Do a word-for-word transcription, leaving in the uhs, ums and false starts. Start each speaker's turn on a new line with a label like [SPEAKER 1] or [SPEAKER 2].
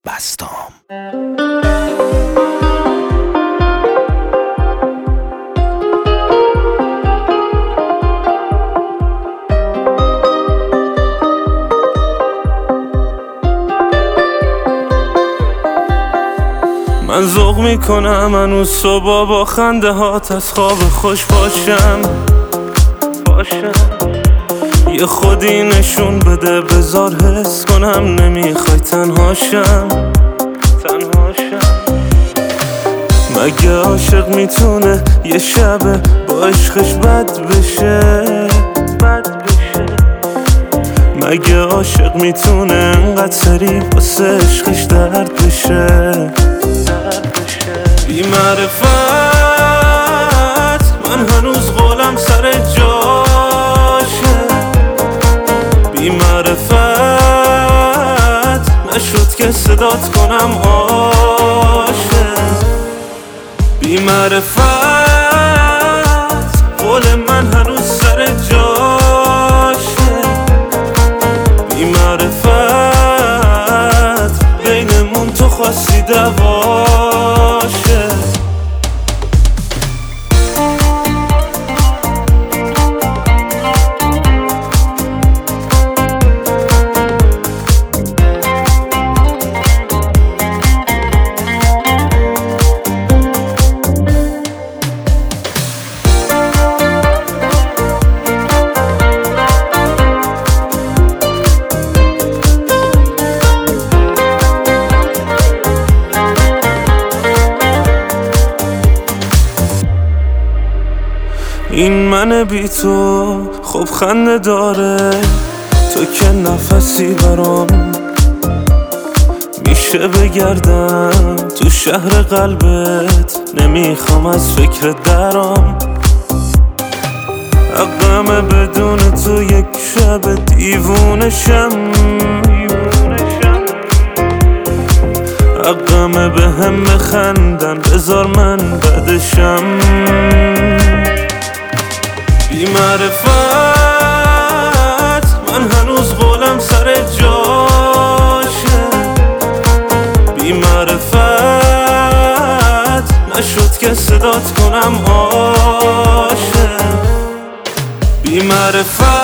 [SPEAKER 1] بستام.
[SPEAKER 2] من ذوق میکنم هنوز صبح با خنده هات از خواب خوش باشم باشم یه خودی نشون بده بذار حس کنم نمیخوای تنهاشم تنهاشم مگه عاشق میتونه یه شبه با عشقش بد بشه بد بشه مگه عاشق میتونه انقدر سریع واسه عشقش درد بشه بی معرفت من هنوز قولم سر جاشه بی معرفت نشد که صدات کنم عاشق بی معرفت قول من هنوز سر جاشه بی معرفت بینمون تو خواستی دواشه این من بی تو خوب خنده داره تو که نفسی برام میشه بگردم تو شهر قلبت نمیخوام از فکر درام حقمه بدون تو یک شب دیوونشم حقمه به هم بخندن بذار من بدشم بی معرفت من هنوز قولم سر جاشه بی معرفت نشد که صدات کنم عاشق بی معرفت